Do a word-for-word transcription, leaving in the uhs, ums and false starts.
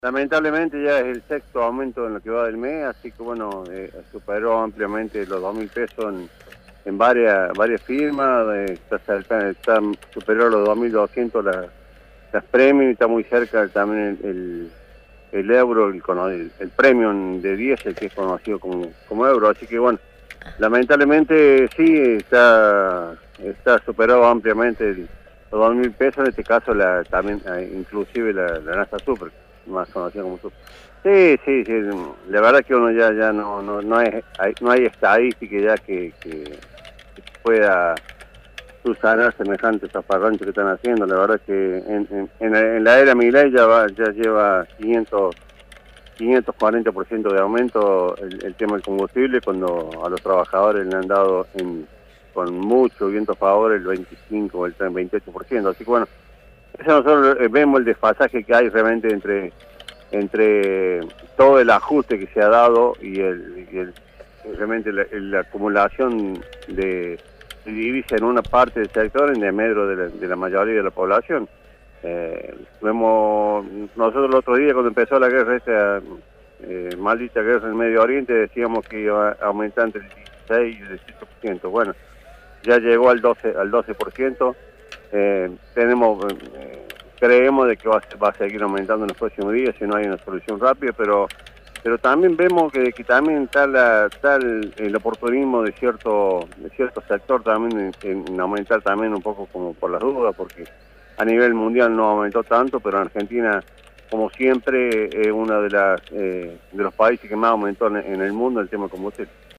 Lamentablemente ya es el sexto aumento en lo que va del mes, así que bueno, eh, superó ampliamente los dos mil pesos en, en varias varias firmas, eh, está, cerca, está superó los dos mil doscientos la, las premium, y está muy cerca también el, el, el euro, el, el, el premium de diésel, que es conocido como, como euro, así que bueno, lamentablemente sí, está, está superado ampliamente el, los dos mil pesos, en este caso la, también inclusive la, la NASA Super, más conocida como Super. Sí, sí, sí, la verdad que uno ya ya no no no es hay, no hay estadística ya que, que, que pueda subsanar semejantes zafarranchos que están haciendo. La verdad que en, en, en, la, en la era Milei ya va, ya lleva quinientos cuarenta por ciento de aumento el, el tema del combustible, cuando a los trabajadores le han dado en, con mucho viento a favor el veinticinco o el veintiocho por ciento. Así que bueno, eso nosotros vemos el desfasaje que hay realmente entre entre todo el ajuste que se ha dado y, el, y el, realmente la, la acumulación de, de divisa en una parte del sector en desmedro de la, de la mayoría de la población. Eh, vemos, nosotros el otro día cuando empezó la guerra, esta eh, maldita guerra en Medio Oriente, decíamos que iba a aumentar entre el dieciséis y el dieciocho por ciento. Bueno, ya llegó al doce por ciento. Eh, tenemos... Eh, Creemos de que va a, va a seguir aumentando en los próximos días si no hay una solución rápida, pero pero también vemos que, que también está, la, está el, el oportunismo de cierto de cierto sector también en, en aumentar también un poco como por las dudas, porque a nivel mundial no aumentó tanto, pero en Argentina, como siempre, es uno de, las, eh, de los países que más aumentó en, en el mundo el tema del combustible.